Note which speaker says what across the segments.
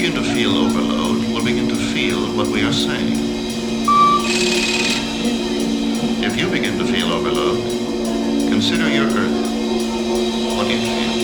Speaker 1: begin to feel overload, we'll begin to feel what we are saying. If you begin to feel overload, consider your Earth. What do you feel?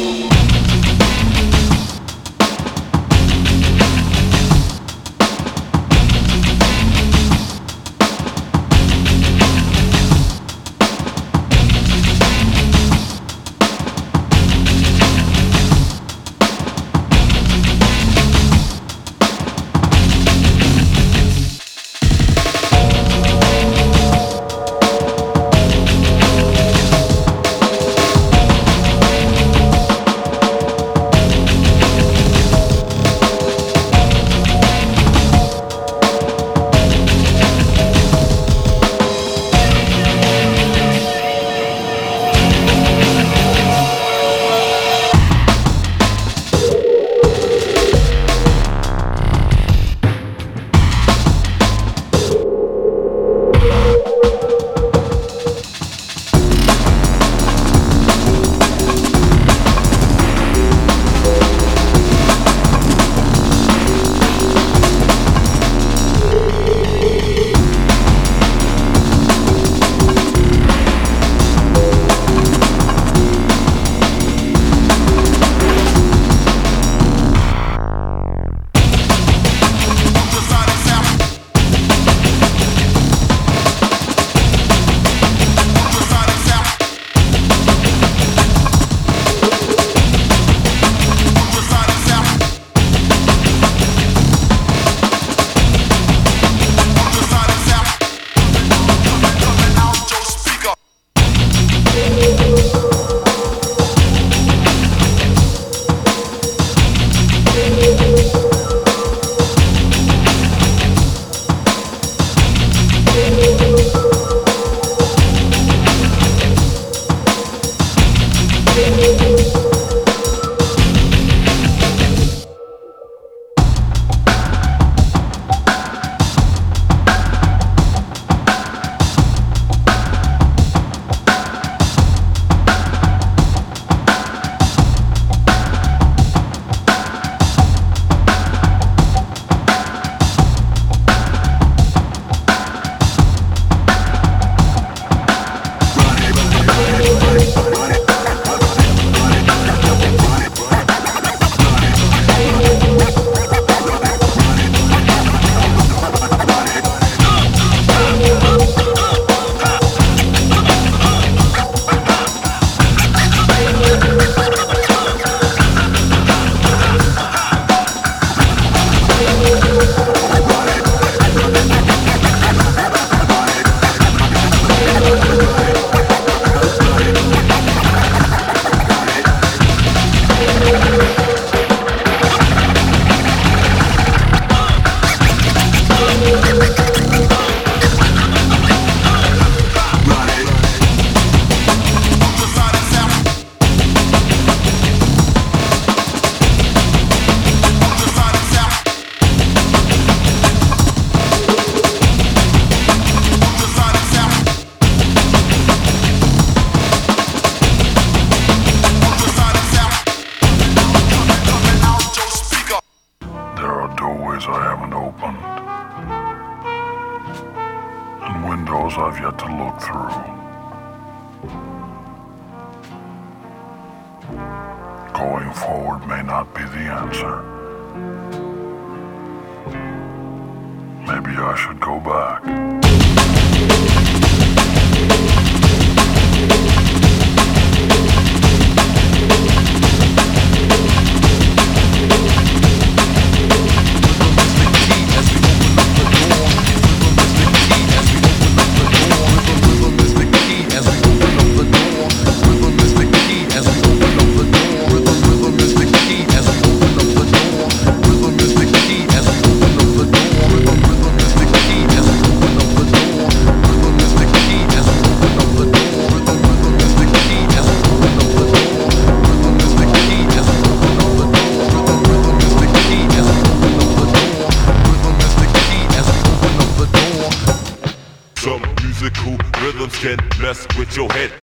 Speaker 2: I've yet to look through. Going forward may not be the answer. Maybe I should go back.
Speaker 3: Some musical rhythms can mess with your head.